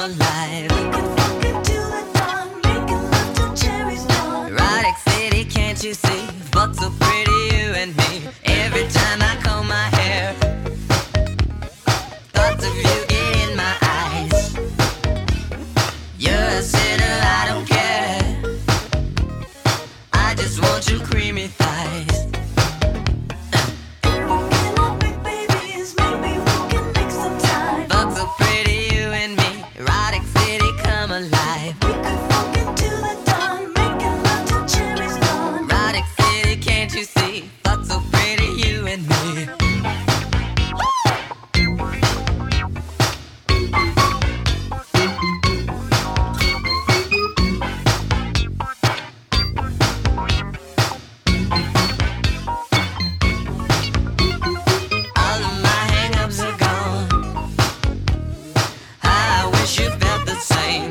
alive. We can fuck it till the dawn, making love till cherries gone. Erotic city, can't you see? Fuck so pretty, you and me. Every time I comb my hair, thoughts of you get in my eyes. You're a sinner, I don't care. I just want your creamy thighs. Alive. We could fuck into the dawn, making love till cherries gone. Erotic city, can't you see? Thoughts so pretty, you and me. All of my hang-ups are gone. I wish you felt the same.